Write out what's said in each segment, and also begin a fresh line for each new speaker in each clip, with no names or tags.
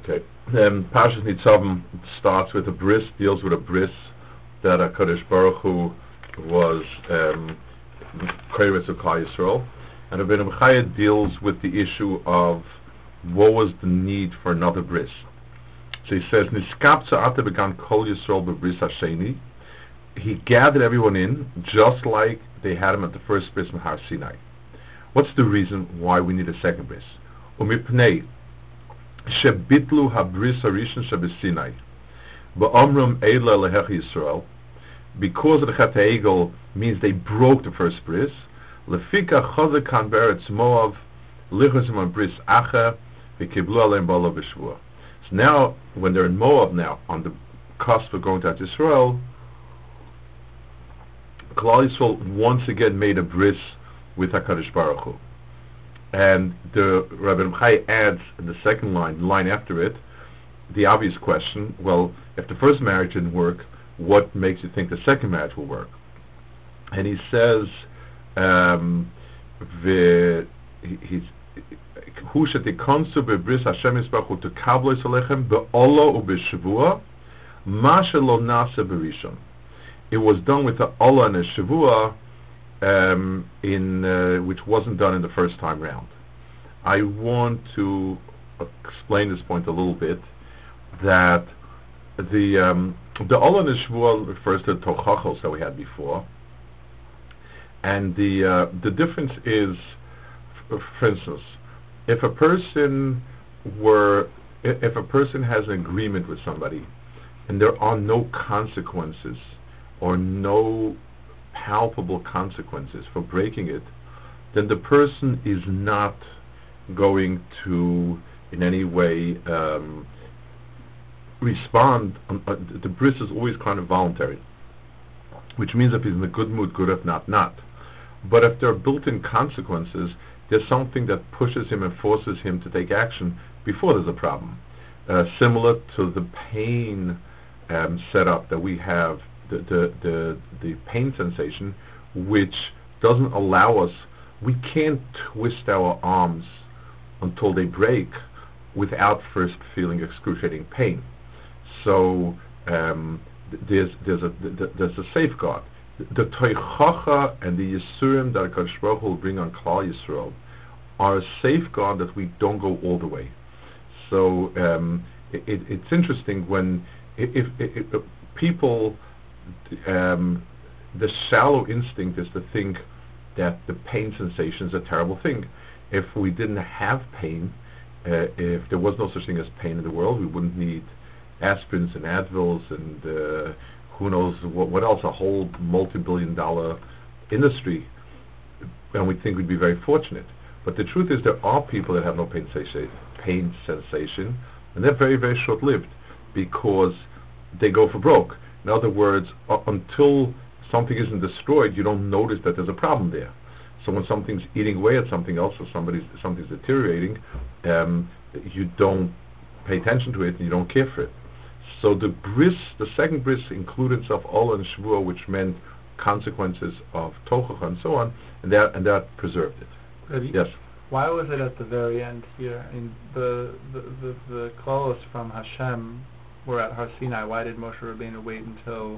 Okay. Parshas Nitzavim starts with a bris, deals with a bris that HaKadosh Baruch Hu was Koretz of Klal Yisrael, and Rabbeinu Bechaya deals with the issue of what was the need for another bris. So he says, Niskapza ata began Kol Yisrael bebris hasheni. He gathered everyone in just like they had him at the first bris in Har Sinai. What's the reason why we need a second bris? Umipnei shebitlu habris harishon shebesinai ba'omrum eila lehech Yisrael. Because of the Chet HaEgel means they broke the first bris. Lefika chazakan beretz Moav lichos bris acha v'kiblu aleim bala v'shvua. So now, when they're in Moab now, on the cusp of going to Yisrael, Klal Yisrael once again made a bris with HaKadosh Baruch Hu. And the Rabbi Mchai adds in the second line after it, the obvious question, well, if the first marriage didn't work, what makes you think the second marriage will work? And he says, Hu shetikonsu bebris Hashem Yisbarach Hu tekablo Yisraelechem be'olo u'b'shavua ma shelo nase berishon. It was done with the olah and a shavua, which wasn't done in the first time round. I want to explain this point a little bit, that the olah and the shavua refers to the tochachos that we had before, and the difference is, for instance, if a person has an agreement with somebody and there are no consequences or no palpable consequences for breaking it, then the person is not going to in any way respond. The bris is always kind of voluntary, which means if he's in a good mood, good; if not, not. But if there are built-in consequences, there's something that pushes him and forces him to take action before there's a problem. Similar to the pain setup that we have, the pain sensation, which doesn't allow us, we can't twist our arms until they break without first feeling excruciating pain. So there's a safeguard. The Toichacha and the Yisurim that HaKadosh Baruch Hu will bring on Klal Yisrael are a safeguard that we don't go all the way. So it's interesting when if people, the shallow instinct is to think that the pain sensation is a terrible thing. If we didn't have pain, if there was no such thing as pain in the world, we wouldn't need aspirins and Advils and who knows what else, a whole multi-billion-dollar industry, and we think we'd be very fortunate. But the truth is there are people that have no pain sensation, and they're very, very short-lived because they go for broke. In other words, until something isn't destroyed, you don't notice that there's a problem there. So when something's eating away at something else, or something's deteriorating, you don't pay attention to it and you don't care for it. So the second bris included itself olah and shavua, which meant consequences of tochach and so on, and that preserved it.
Rabbi,
yes.
Why was it at the very end here? In the klalos from Hashem were at Har Sinai. Why did Moshe Rabbeinu wait until?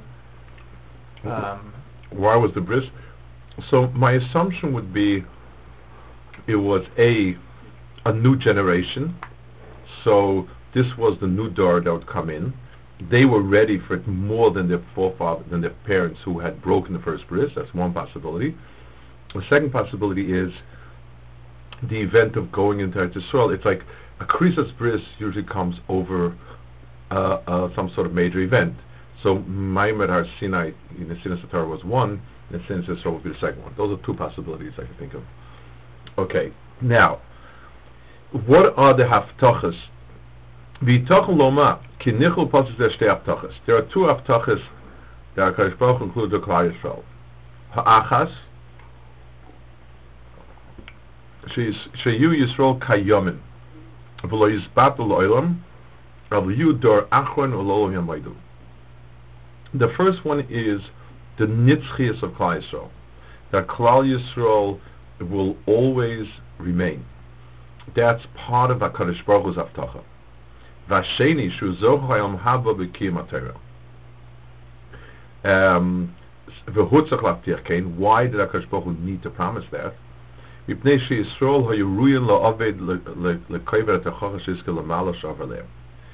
Why was the bris? So my assumption would be it was a new generation. So this was the new door that would come in. They were ready for it more than their forefathers, than their parents who had broken the first bris. That's one possibility. The second possibility is the event of going into Eretz Yisrael. It's like a Krisas bris usually comes over some sort of major event. So Maimed Har Sinai in the Sinai Torah was one, and Sinai Yisrael would be the second one. Those are two possibilities I can think of. Okay, now, what are the haftachas? V'yitachon loma ki nichol pasus there shtei haftachas. There are two haftachas that HaKadosh Baruch Hu includes the Klal Yisrael. Ha'achas sheyu Yisrael kayomin v'lo yizbatu l'olam av'yu dor achron u'lo yamaydu. The first one is the nitzchias of Klal Yisrael, that Klal Yisrael will always remain. That's part of HaKadosh Baruch Hu's Haftacha. Vasheni shu zoch hayom haba b'kiyum HaTorah. Why did HaKadosh Baruch Hu need to promise that? מפני שישראל היו ראויים לעובד לקייבר את החוכש יזכה למעלה שעבר להם.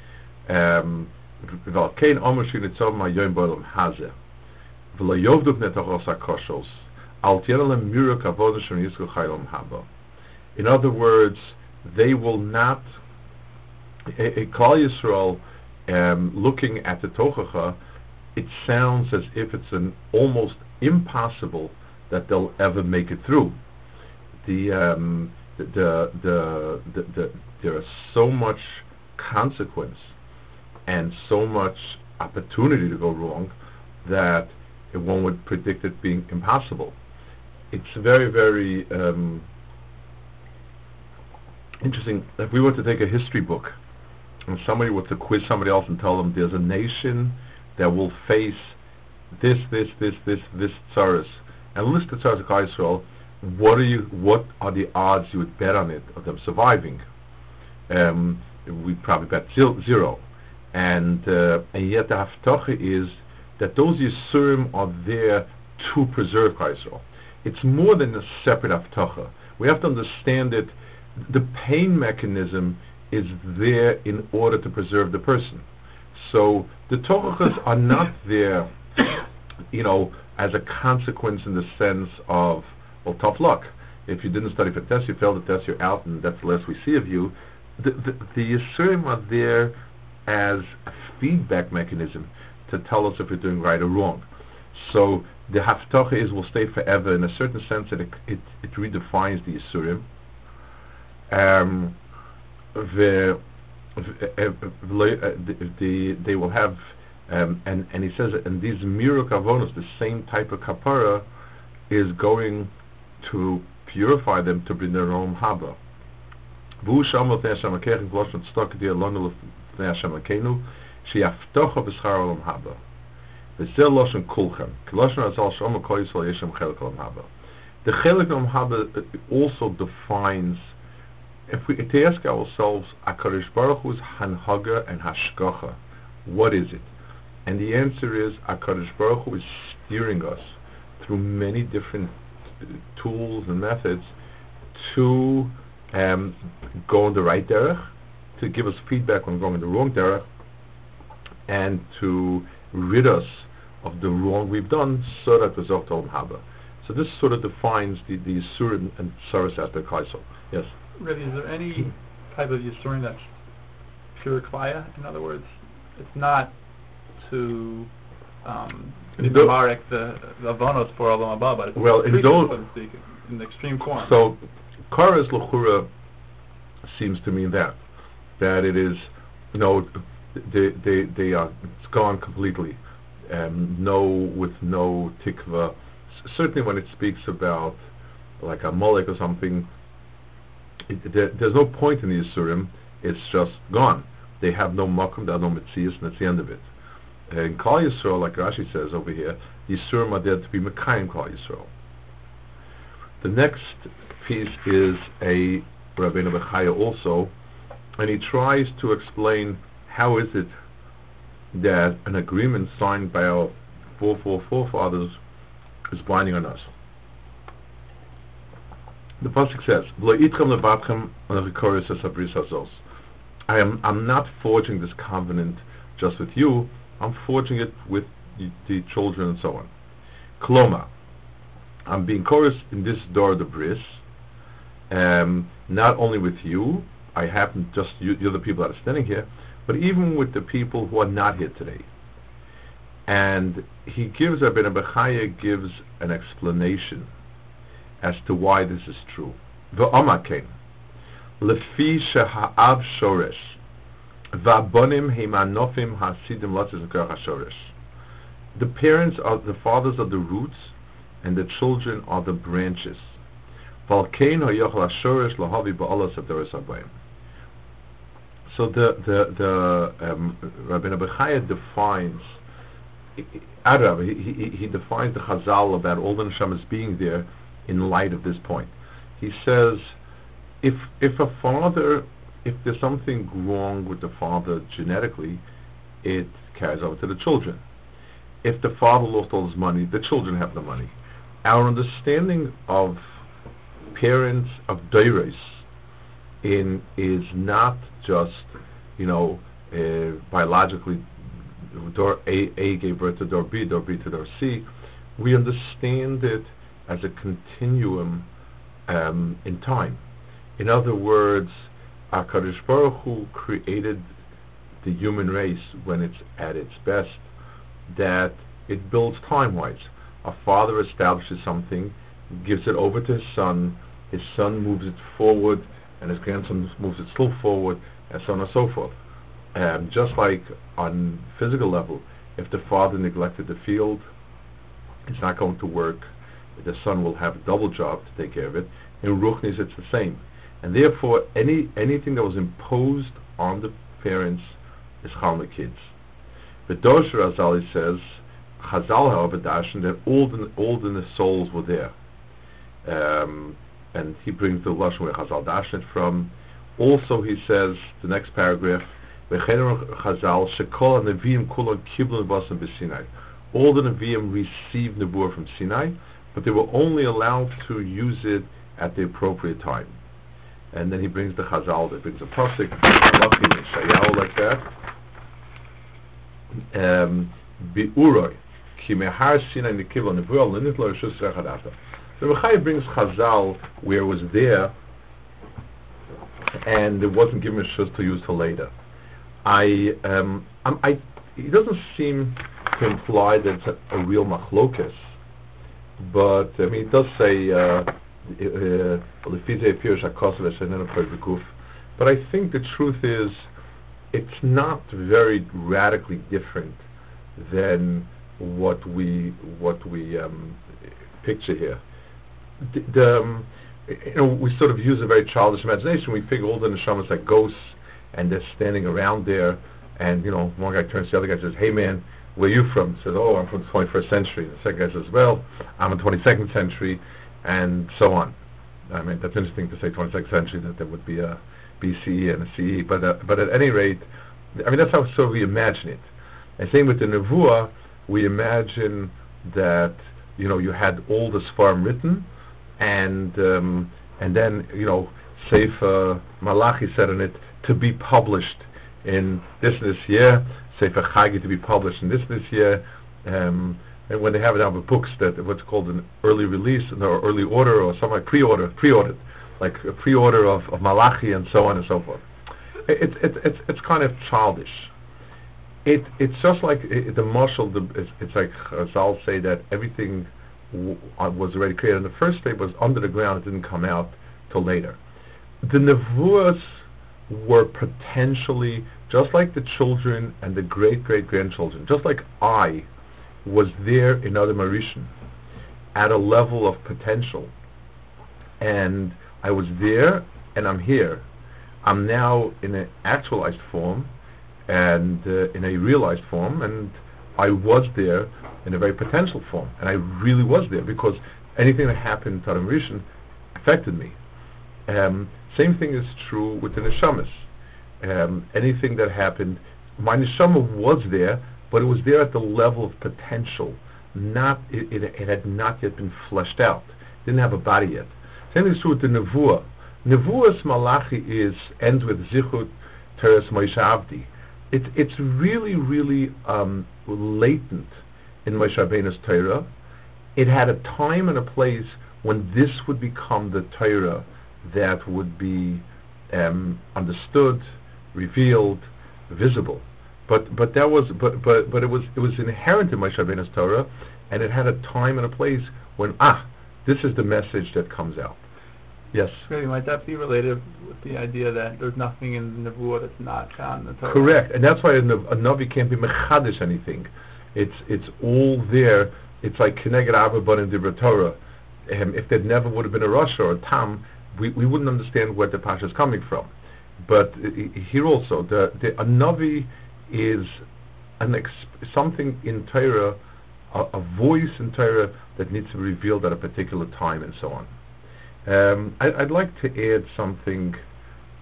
ועל כן אומר שניצוב מהיום בעולם הזה, ולא יעבדו בני תחוס הכושלס, אל תהיה להם מירוק עבודה שנזכו חי לעולם הבא. In other words, they will not, Klal Yisrael, looking at the Tochacha, it sounds as if it's an almost impossible that they'll ever make it through. There is so much consequence and so much opportunity to go wrong that one would predict it being impossible. It's very, very interesting. If we were to take a history book and somebody were to quiz somebody else and tell them there's a nation that will face this tsaris, and list the tsaris of Israel, what are the odds you would bet on it of them surviving? We'd probably bet zero. And yet the haftacha is that those Yisurim are there to preserve Israel. It's more than a separate haftacha. We have to understand that the pain mechanism is there in order to preserve the person. So the Torahs are not there, as a consequence in the sense of, well, tough luck. If you didn't study for the test, you failed the test, you're out, and that's the last we see of you. The Yisurim are there as a feedback mechanism to tell us if we're doing right or wrong. So the haftacha is will stay forever in a certain sense that it redefines the Yisurim. They will have, and he says, and these miruk avonos, the same type of kapara, is going to purify them to bring their own haba. Vu shamal tnei Hashem akech glosh mit stok di alonu tnei Hashem akenu she'aftocha b'schar olam haba. V'zeh loshen kulchem. Loshen azal shom kol Yisrael yeshem chelik olam haba. The chelik olam haba also defines. If we to ask ourselves, HaKadosh Baruch Hu's hanhaga and hashgacha, what is it? And the answer is HaKadosh Baruch Hu is steering us through many different tools and methods to go in the right derech, to give us feedback when going in the wrong derech, and to rid us of the wrong we've done, so that we're Zoch Olam Haba. So this sort of defines the Yisurim and Tsaris aspect Kaisel. Yes?
Really, is there any type of Yisurim that's pure Klaya? In other words, it's not to marek the avonos for Olam Haba, but it's so to speak, in the extreme form.
So, Karas L'chura seems to mean that it is, they are, it's gone completely, with no tikva. Certainly when it speaks about like a molek or something, there's no point in the Yisurim, it's just gone. They have no makom, they have no metzias, and that's the end of it. In Klal Yisrael, like Rashi says over here, Yisurim are there to be Mekayim Klal Yisrael. The next piece is a Rabbeinu Bechaya also, and he tries to explain how is it that an agreement signed by our forefathers is binding on us. The pasuk says, I'm not forging this covenant just with you, I'm forging it with the children and so on. Kloma, I'm being chorus in this door of the bris, not only with you, I happen just you're the people that are standing here, but even with the people who are not here today. And he gives, Rabbeinu Bechaya gives an explanation as to why this is true. V'omakein, lefi sheha'av shoresh, v'abonim heimanofim hasidim lotzes v'koach hashoresh. The parents are the fathers of the roots, and the children are the branches. V'alkein ha'yochel hashoresh lahavi ba'olas adoros habayim. So the Rabbeinu Bechaya defines, he defines the Chazal about all the neshamas being there in light of this point. He says, if a father if there's something wrong with the father genetically, it carries over to the children. If the father lost all his money, the children have the money. Our understanding of parents, of deiros, is not just, biologically, door A gave birth to door B to door C. We understand it as a continuum in time. In other words, HaKadosh Baruch Hu created the human race when it's at its best, that it builds time-wise. A father establishes something, gives it over to his son moves it forward, and his grandson moves it still forward, and so on and so forth. Just like on physical level, if the father neglected the field, it's not going to work. The son will have a double job to take care of it. In Ruchnis, it's the same. And therefore, anything that was imposed on the parents is chal on the kids. The Dosher Azali says, Chazal, however, dashen that all the souls were there. And he brings the Lashon where Chazal dashen from. Also, he says, the next paragraph, Chazal, Shekol HaNeviim Kulon Kiblon Basam B'Sinai. All the Nevi'im received Nebuah from Sinai, but they were only allowed to use it at the appropriate time. And then he brings the Chazal, that brings a pasuk, lucky Shayahu like that. Bi'uroi, ki mehar Sinai nikivla Nebuah l'nitlo reshus rechadata. The Rechai brings Chazal where it was there, and it wasn't given reshus to use till later. It doesn't seem to imply that it's a real machlokes, but it does say but I think the truth is it's not very radically different than what we picture here. We sort of use a very childish imagination. We figure all the neshamas like ghosts, and they're standing around there, and one guy turns to the other guy and says, "Hey man, where are you from?" He says, "Oh, I'm from the 21st century." The second guy says, "Well, I'm in the 22nd century," and so on. That's interesting to say 22nd century, that there would be a BCE and a CE, but at any rate, that's how so we imagine it. And same with the Nevuah, we imagine that you had all the Sfarim written, and then Sefer Malachi said in it to be published in this year, Sefer Chagi to be published in this year, and when they have it out of books, that what's called an early release or early order or something like pre-ordered, like a pre-order of Malachi and so on and so forth. It's kind of childish. It's just like the marshal. It's like I'll say that everything was already created. And the first day was under the ground; it didn't come out till later. The nevuahs were potentially just like the children and the great-great-grandchildren, just like I was there in Adam Arishan at a level of potential, and I was there and I'm here. I'm now in an actualized form and in a realized form, and I was there in a very potential form, and I really was there because anything that happened to Adam Arishan affected me. Same thing is true with the neshamas. Anything that happened, my neshama was there, but it was there at the level of potential. It had not yet been fleshed out. Didn't have a body yet. Same thing is true with the nevuah. Nevuah's Malachi ends with Zichut Teres Moshe Avdi. It's really, really latent in Moshe Rabbeinu's Torah. It had a time and a place when this would become the Torah that would be understood, revealed, visible. But it was inherent in Moshe Rabbeinu's Torah, and it had a time and a place when this is the message that comes out. Yes.
Maybe might that be related with the idea that there's nothing in the Nevuah that's not found in the Torah?
Correct, and that's why a Navi can't be mechadish anything. It's all there. It's like Keneged Avah in the Torah. If there never would have been a Rasha or a Tam, we wouldn't understand where the Pasha is coming from. But here also, a Navi is something in Torah, a voice in Torah that needs to be revealed at a particular time and so on. I'd like to add something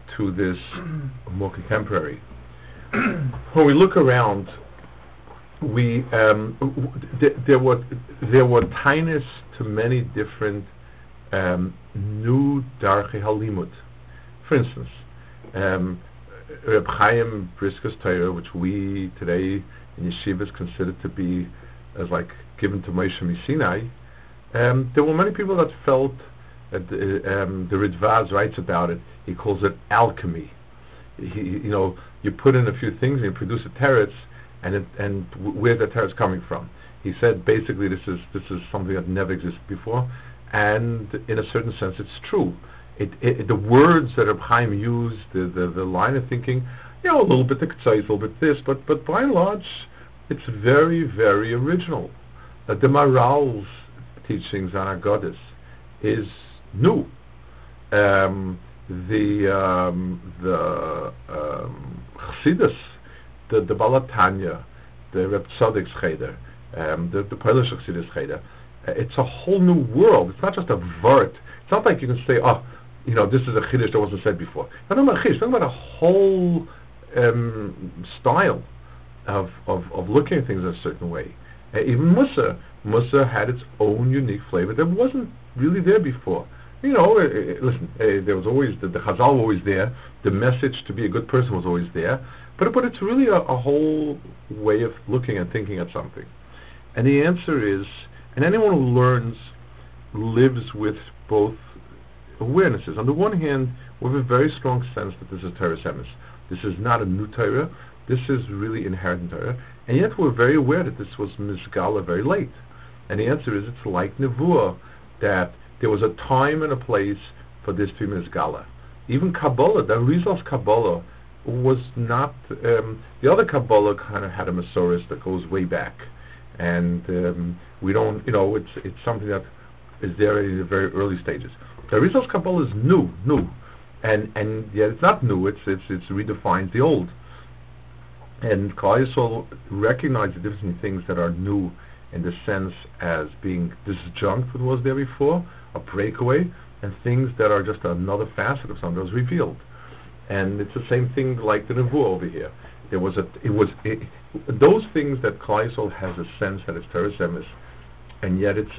to this more contemporary. When we look around, we there were tiniest to many different new darchei halimud. For instance, Reb Chaim Brisker's Torah, which we today in yeshivas consider to be as like given to Moshe Sinai, there were many people that felt that the Ridvaz writes about it. He calls it alchemy. You put in a few things and you produce a teretz, and where's that teretz coming from? He said basically this is something that never existed before, and in a certain sense it's true. The words that Reb Chaim used, the line of thinking, a little bit the Ketzais, a little bit this, but by and large, it's very, very original. The Maral's teachings on Agadis is new. The Chassidus, the Balatanya, the Reb Tzadik's Cheder, the Polish Chassidus Cheder, it's a whole new world. It's not just a vert. It's not like you can say, this is a chiddush that wasn't said before. We're talking about chiddush. We're talking about a whole style of looking at things a certain way. Even Musa had its own unique flavor that wasn't really there before. Listen, there was always the Chazal was always there. The message to be a good person was always there. But it's really a whole way of looking and thinking at something. And the answer is, and anyone who learns lives with both awarenesses. On the one hand, we have a very strong sense that this is Torah Emes. This is not a new Torah. This is really inherent in Torah. And yet we're very aware that this was Mizgala very late. And the answer is it's like Nevuah, that there was a time and a place for this to be Mizgala. Even Kabbalah, the Arizal's Kabbalah was not, the other Kabbalah kind of had a Masoris that goes way back. And we don't, it's something that is there in the very early stages. The Arizal's Kabbalah is new, and yet it's not new. It's redefines the old. And Klal Yisrael recognize the difference in things that are new in the sense as being disjunct with what was there before, a breakaway, and things that are just another facet of something that was revealed. And it's the same thing like the Nevuah over here. Those things that Klal Yisrael has a sense that it's Torah Emes, and yet it's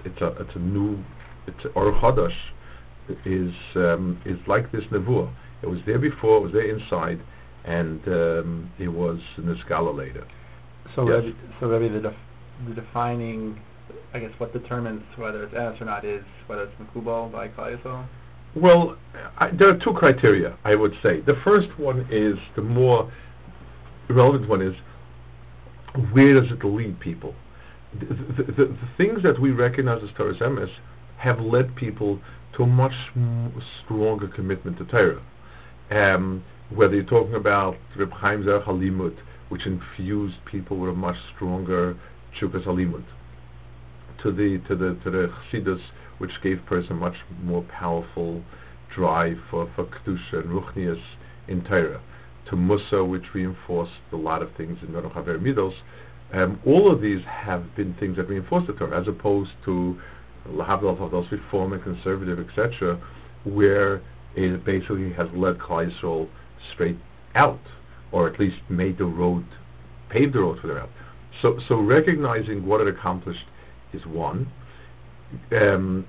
Or Chadash is like this Nevuah. It was there before, it was there inside, and it was in the Skala later.
So
yes.
Rebbe, the defining, I guess, what determines whether it's Emes or not is whether it's Mekubal by Klal Yisrael?
Well, there are two criteria, I would say. The first one is, the more relevant one is, where does it lead people? The things that we recognize as Torah Emes have led people to a much stronger commitment to Torah. Whether you're talking about Reb Chaim Zerach Halimut, which infused people with a much stronger Tshuvas Halimut, to the Chassidus, which gave person much more powerful drive for Kedusha and Ruchnias in Torah, to Musa, which reinforced a lot of things in Meruch Haver Midos. All of these have been things that reinforce the Torah, as opposed to Lahavdil of those reform and conservative, etc., where it basically has led Klal Yisrael straight out, or at least paved the road for them out. So recognizing what it accomplished is one. In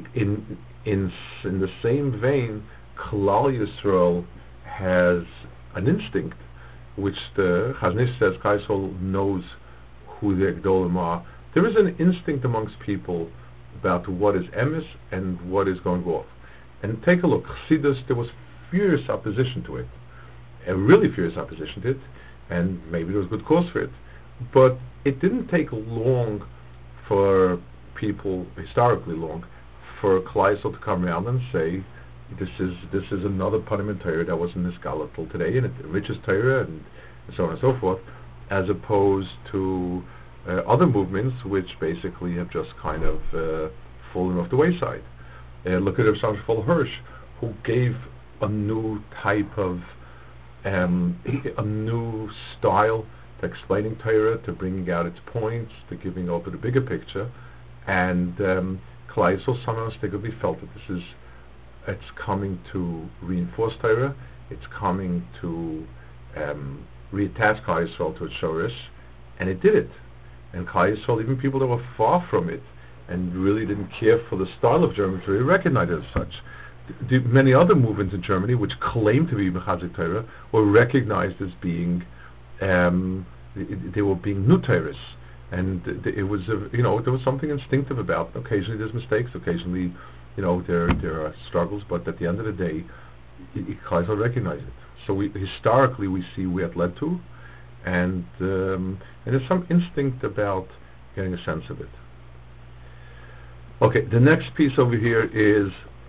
the same vein, Klal Yisrael has an instinct, which the Chazon Ish says Klal Yisrael knows who the Gdolim are. There is an instinct amongst people about what is Emes and what is going off. And take a look, Chassidus, there was furious opposition to it, a really furious opposition to it, and maybe there was good cause for it. But it didn't take long for people, historically long, for Klal Yisrael to come around and say, this is another Panim Torah that was in this Gala till today, and it enriches Torah, and so on and so forth, as opposed to other movements which basically have just kind of fallen off the wayside. Look at Rav Shlomo Hirsch, who gave a new type of, a new style to explaining Torah, to bringing out its points, to giving over the bigger picture, and Klal Yisrael somehow instinctively felt that it's coming to reinforce Torah, it's coming to reattach Klal Yisrael to its shorish, and it did it. And Klal Yisrael, even people that were far from it and really didn't care for the style of German, really recognized it as such. Many other movements in Germany, which claimed to be Mechazik Torah, were recognized as being they were being new Torahs. And it was, there was something instinctive about them. Occasionally there's mistakes, occasionally, there are struggles, but at the end of the day, Klal Yisrael recognized it. So historically we see where it led to, and there's some instinct about getting a sense of it. Okay, the next piece over here is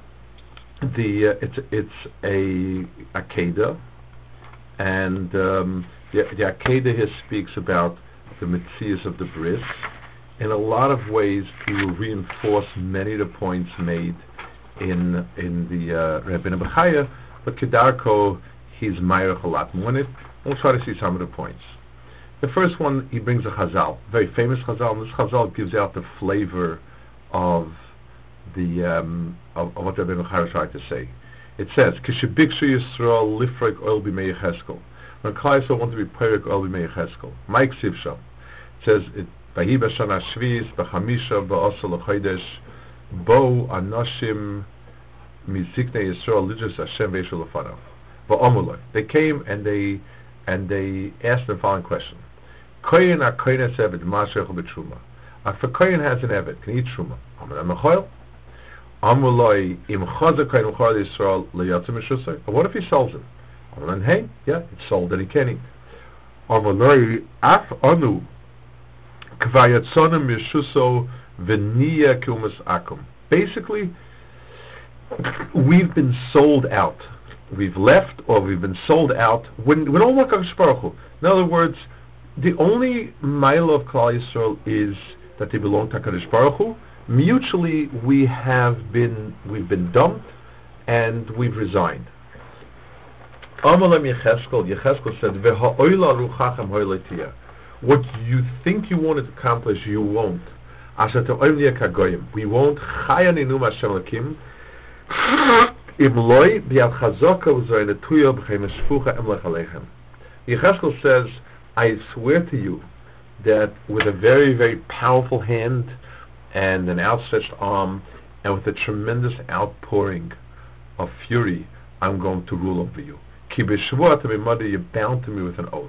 it's a Akedah, and the Akedah here speaks about the Metzias of the Bris. In a lot of ways, he will reinforce many of the points made in the Rabbeinu Bechaya, but Kedarko, he's Meirach a lot more in it. We'll try to see some of the points. The first one, he brings a Chazal, very famous Chazal, and this Chazal gives out the flavor of the of what Rabbeinu Bechaya tried to say. It says, "Kishebikshu Yisrael lifrek oil b'mei Yecheskel." When Klal Yisrael want to be perek oil b'mei Yecheskel, Mike Sivsham says it. Vahi b'shana shvius b'chamisha ba'asal l'chodesh bo anashim miziknei Yisrael lidrus Hashem v'yishul lefanav v'omuloi. They came and they asked the following question: Koyin ha-koyin has-eved ma'ashech b'truma. If a koyin has an eved, can he eat truma? Amar mechoil. Amuloi im chazer koyin l'chor Yisrael liyatzim mishusay. But what if he sells him? Amar hey, yeah, it's sold that he can eat. Amuloi af anu. Basically, we've been sold out. We've left, or we've been sold out. We don't like HaKadosh Baruch Hu. In other words, the only mile of Klal Yisrael is that they belong to HaKadosh Baruch Hu. Mutually, we've been dumped, and we've resigned. Amalem Yecheskel said, "Ve'ha'oila ruchachem ho'olatiyah." What you think you want to accomplish, you won't. We won't. Yecheskel says, I swear to you that with a very, very powerful hand and an outstretched arm and with a tremendous outpouring of fury, I'm going to rule over you. You're bound to me with an oath.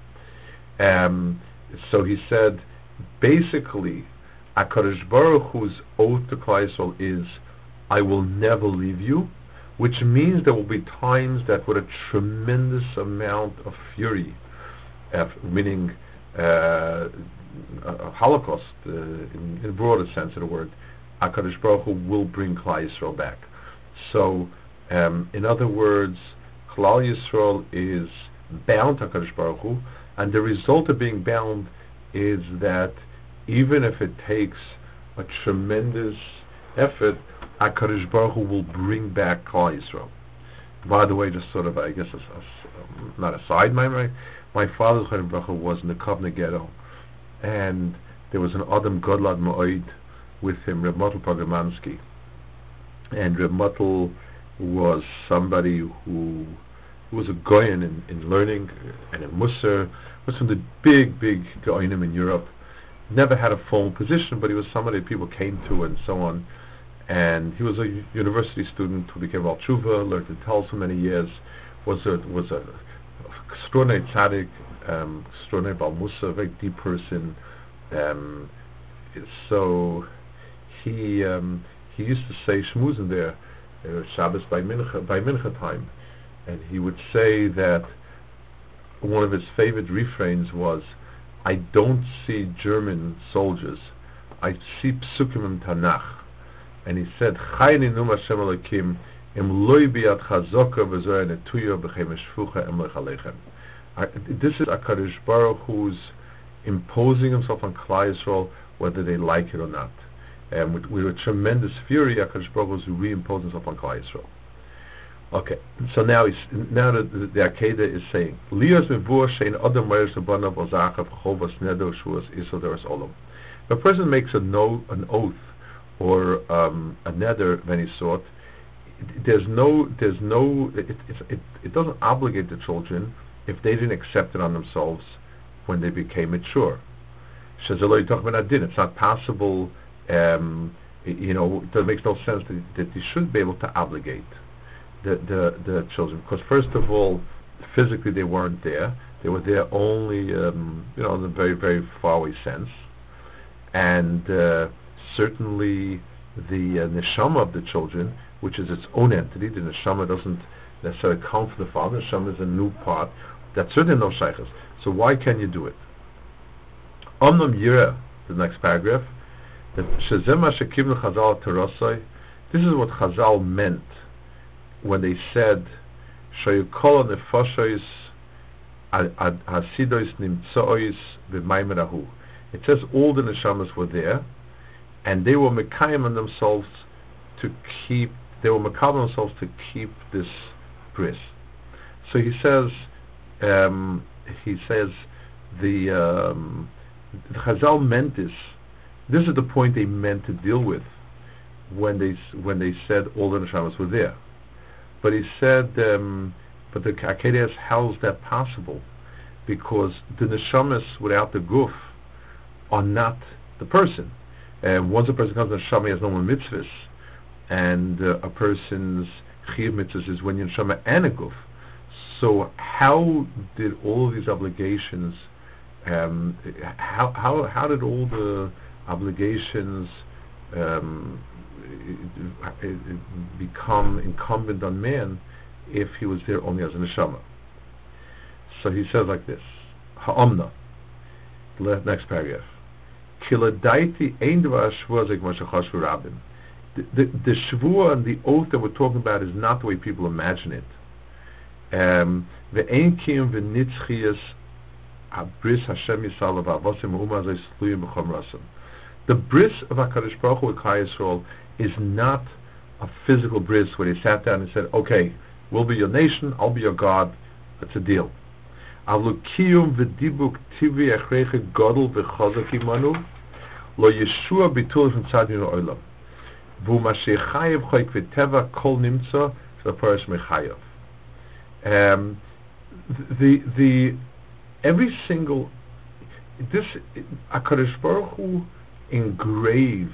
So he said, basically, HaKadosh Baruch Hu's oath to Klal Yisrael is, I will never leave you, which means there will be times that with a tremendous amount of fury, meaning a Holocaust, in the broader sense of the word, HaKadosh Baruch Hu will bring Klal Yisrael back. So, in other words, Klal Yisrael is bound to HaKadosh Baruch Hu, and the result of being bound is that even if it takes a tremendous effort, HaKadosh Baruch Hu will bring back Klal Yisrael. By the way, just sort of, I guess, not a side memory, my father's Chaim Baruch Hu was in the Kovna ghetto, and there was an Adam Godlad Ma'oid with him, Reb Motel Pogamansky. And Reb Motel was somebody who was a goyen in learning and in Musar, was from the big goyenim in Europe. Never had a formal position, but he was somebody people came to and so on. And he was a university student who became Al Tshuva, learned in Tel for many years, was a extraordinary tzaddik, extraordinary Bal Musa, very deep person. So he used to say shmuzin there, Shabbos by mincha time. And he would say that one of his favorite refrains was, I don't see German soldiers, I see psukim in Tanakh. And he said, Chayni num Hashem Elokim, im loy biyad chazoka v'zoya netuya b'chem eshfucha em lechalechem. This is HaKadosh Baruch Hu's imposing himself on Klal Yisrael, whether they like it or not. And with a tremendous fury, HaKadosh Baruch Hu is reimposing himself on Klal Yisrael. Okay, so now the Akedah is saying, Lios mevur shein adam meiris abanav ozachav chovas nedo shuas isoderes olam. If a person makes an oath or a neder of any sort, it doesn't obligate the children if they didn't accept it on themselves when they became mature. It's not possible, that makes no sense that you should be able to obligate the children, because first of all, physically they weren't there. They were there only, in a very, very far away sense. And certainly the neshama of the children, which is its own entity, the neshama doesn't necessarily come from the father. Neshama is a new part. That's certainly no shaykhs. So why can you do it? Omnam Yira, the next paragraph, that Shezema Shekim Chazal Terosai, this is what Chazal meant when they said Shayukol Nefoshois Hasidois Nimtsois V'Maimerahu. It says all the neshamas were there, and they were mekayim on themselves to keep. They were mekayim on themselves to keep this bris. So he says. The Chazal meant this. This is the point they meant to deal with when they said all the neshamas were there. But he said, but the Akedah asks, how is that possible? Because the neshamas without the guf are not the person. Once a person comes to neshama, he has no more mitzvahs, and a person's chiyuv mitzvahs is when you're neshama and a guf. So how did all of these obligations? How did all the obligations become incumbent on man if he was there only as a neshama? So he says like this: Ha'omna. Next paragraph. Kiladaiti ein dvar shvua zeg mashachashvu rabim. The shvua and the oath that we're talking about is not the way people imagine it. Ve'ein kiyum v'nitzchias abris Hashem Yisrael v'avosim u'uma zay sluyim b'chom rasam. The bris of HaKadosh Baruch Hu with Klal Yisrael is not a physical bris where they sat down and said, okay, we'll be your nation, I'll be your God, that's a deal. Avlu kiyum v'dibuk tivi achreiche godel v'chazak imanu lo Yeshua bitul from tzadin ha'olam v'u mashechayev choik v'teva kol nimtza v'parash mechayev. Every single this HaKadosh Baruch Hu engraved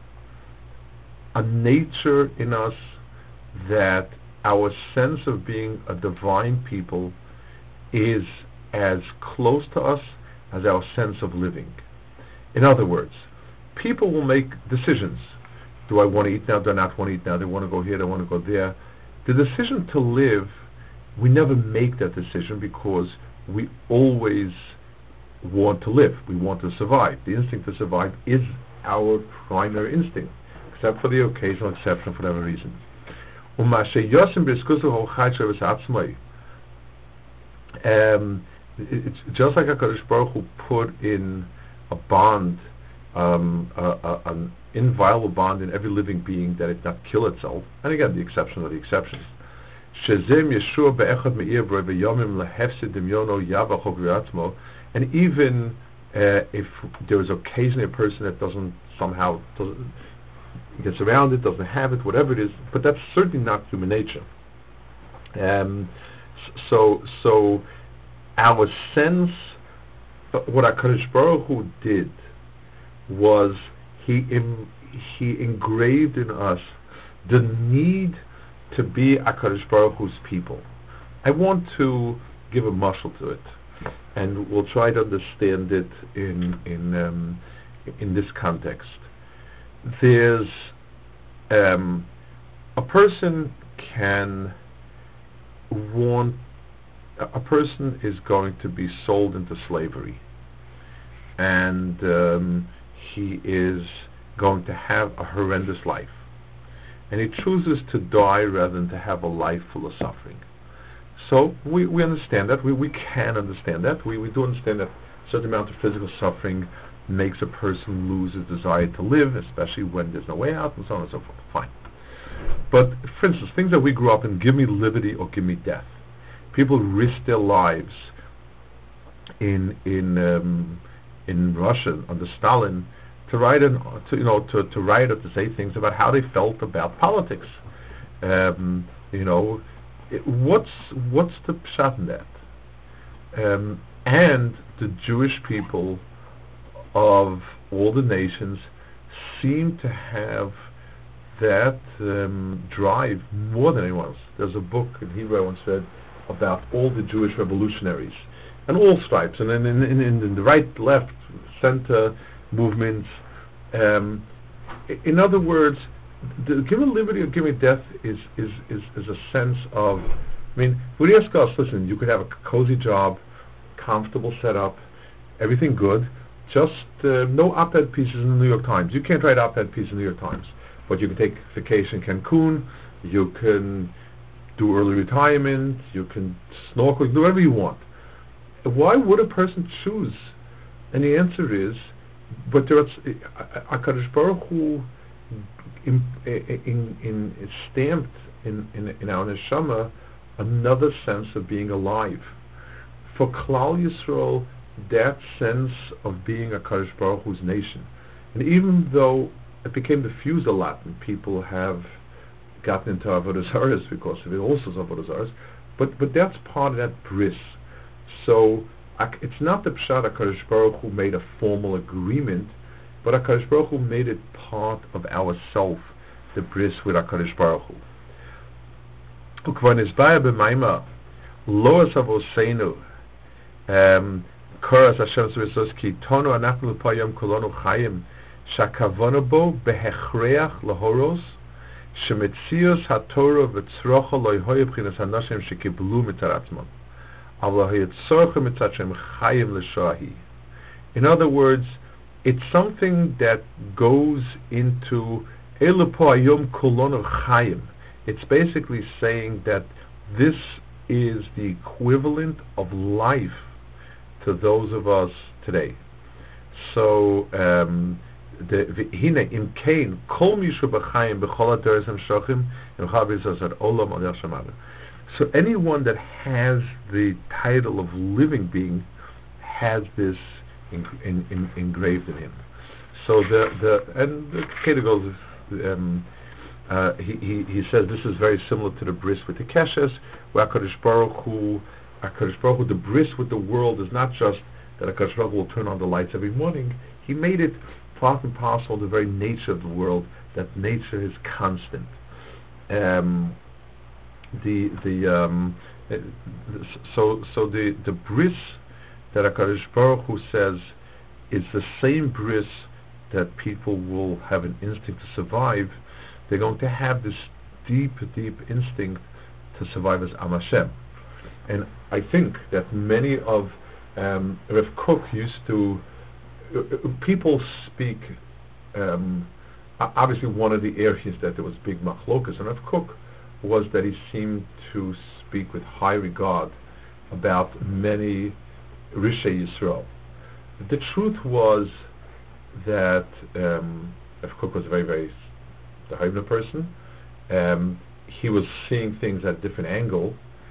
a nature in us that our sense of being a divine people is as close to us as our sense of living. In other words, people will make decisions. Do I want to eat now? Do I not want to eat now? They want to go here, they want to go there. The decision to live, we never make that decision because we always want to live. We want to survive. The instinct to survive is our primary instinct, except for the occasional exception for whatever reason. It's just like HaKadosh Baruch Hu put in a bond, an inviolable bond in every living being that it not kill itself. And again, the exception are the exceptions. And even if there is occasionally a person that doesn't gets around it, doesn't have it, whatever it is, but that's certainly not human nature. So our sense, what HaKadosh Baruch Hu did was he engraved in us the need to be HaKadosh Baruch Hu's people. I want to give a mashal to it, and we'll try to understand it in this context. There's a person is going to be sold into slavery, and he is going to have a horrendous life, and he chooses to die rather than to have a life full of suffering. So we understand that. We can understand that. We do understand that a certain amount of physical suffering makes a person lose his desire to live, especially when there's no way out, and so on and so forth. Fine. But, for instance, things that we grew up in, give me liberty or give me death. People risk their lives in Russia under Stalin to write to write or to say things about how they felt about politics. You know, what's the pshat in that? And the Jewish people of all the nations seem to have that drive more than anyone else. There's a book in Hebrew I once read about all the Jewish revolutionaries and all stripes, and then in the right, left, center movements. In other words, the given liberty or given death is a sense of. I mean, when you ask us, listen, you could have a cozy job, comfortable setup, everything good, just no op-ed pieces in the New York Times. You can't write op-ed pieces in the New York Times, but you can take vacation in Cancun, you can do early retirement, you can snorkel, do whatever you want. Why would a person choose? And the answer is, but there's HaKadosh Baruch Hu stamped in our neshama another sense of being alive. For Klal Yisrael, that sense of being a HaKadosh Baruch Hu's nation. And even though it became diffused a lot, and people have gotten into Avodah Zarah because of it, also Avodah Zarah, but that's part of that bris. So it's not the Pshat HaKadosh Baruch Hu made a formal agreement, but HaKadosh Baruch Hu made it part of our self, the bris with HaKadosh Baruch Hu. Ukvan Isbaya b'Maima lo asavoseinu Koras Hashem Zvisos Ki Tono Anachnu L'Payam Kolonu Chayim Shakavono Bo Behechreach Lahoros Shemetzios HaTorah V'Tzrocha Loihoye B'chinas HaNashim Shekiblu Mitaratzmon Avla Hayetzorcha Mitzat Chayim L'Shahi. In other words, it's something that goes into Elupo Ayom Kolonu Chayim. It's basically saying that this is the equivalent of life to those of us today. So, hine im kein kol mishu b'chaim b'chol ha'teres hamshochim yimcha b'zazat olam al yashamada. So anyone that has the title of living being has this engraved in him. So the Kedah goes. He says this is very similar to the bris with the keshes, where HaKadosh Baruch Hu, the bris with the world is not just that HaKadosh Baruch Hu will turn on the lights every morning. He made it part and parcel of the very nature of the world, that nature is constant. So the bris that HaKadosh Baruch Hu says is the same bris that people will have an instinct to survive. They're going to have this deep instinct to survive as Am Hashem. And I think that many of Rav Kook used to, people speak, obviously one of the areas that there was big machlokas, and Rav Kook was that he seemed to speak with high regard about many Rishei Yisrael. The truth was that Rav Kook was a very the Haivna person. He was seeing things at a different angle.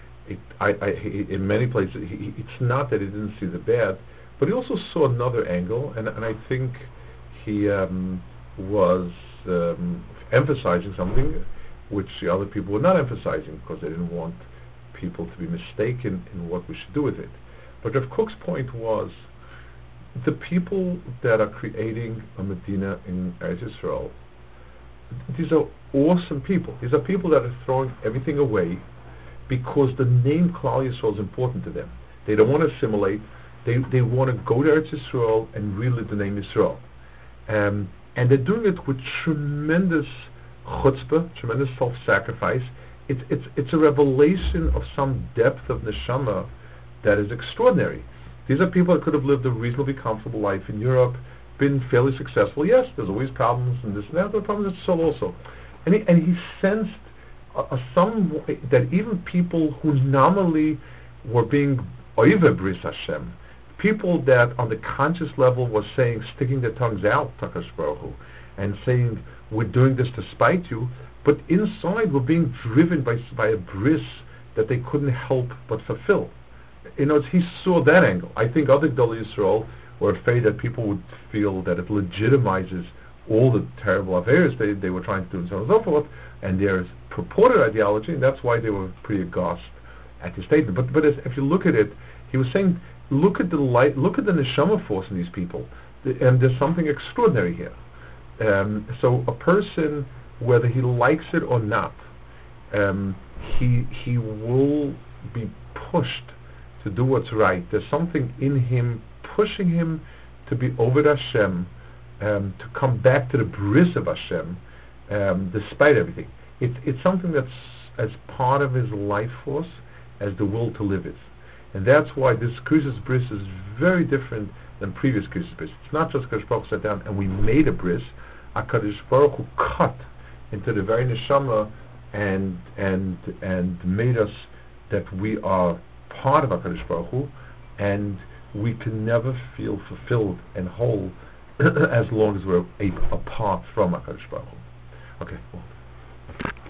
In many places, it's not that he didn't see the bad, but he also saw another angle, and I think he was emphasizing something which the other people were not emphasizing, because they didn't want people to be mistaken in what we should do with it. But Rav Kook's point was, the people that are creating a Medina in Eretz Yisrael, these are awesome people. These are people that are throwing everything away because the name Klal Yisrael is important to them. They don't want to assimilate. They want to go to Eretz Yisrael and relive the name Yisrael. And they're doing it with tremendous chutzpah, tremendous self-sacrifice. It's a revelation of some depth of neshama that is extraordinary. These are people that could have lived a reasonably comfortable life in Europe, been fairly successful. Yes, there's always problems and this and that, but problems at Yisrael also. And he sensed some that even people who nominally were being oive bris Hashem, people that on the conscious level were saying, sticking their tongues out, HaKadosh Baruch Hu, and saying, we're doing this to spite you, but inside were being driven by a bris that they couldn't help but fulfill. He saw that angle. I think other Gedolei Yisrael were afraid that people would feel that it legitimizes all the terrible affairs they were trying to do and so on and so forth, and their purported ideology, and that's why they were pretty aghast at his statement. But if you look at it, he was saying, look at the light, look at the neshama force in these people, and there's something extraordinary here. So a person, whether he likes it or not, he will be pushed to do what's right. There's something in him pushing him to be over Hashem, to come back to the bris of Hashem, despite everything. It's something that's as part of his life force as the will to live is. And that's why this Krisis Bris is very different than previous Krisis Bris. It's not just Kadosh Baruch Hu sat down and we made a bris. HaKadosh Baruch Hu cut into the very neshama and made us that we are part of HaKadosh Baruch Hu, and we can never feel fulfilled and whole as long as we're apart from HaKadosh Baruch Hu. Okay. Well.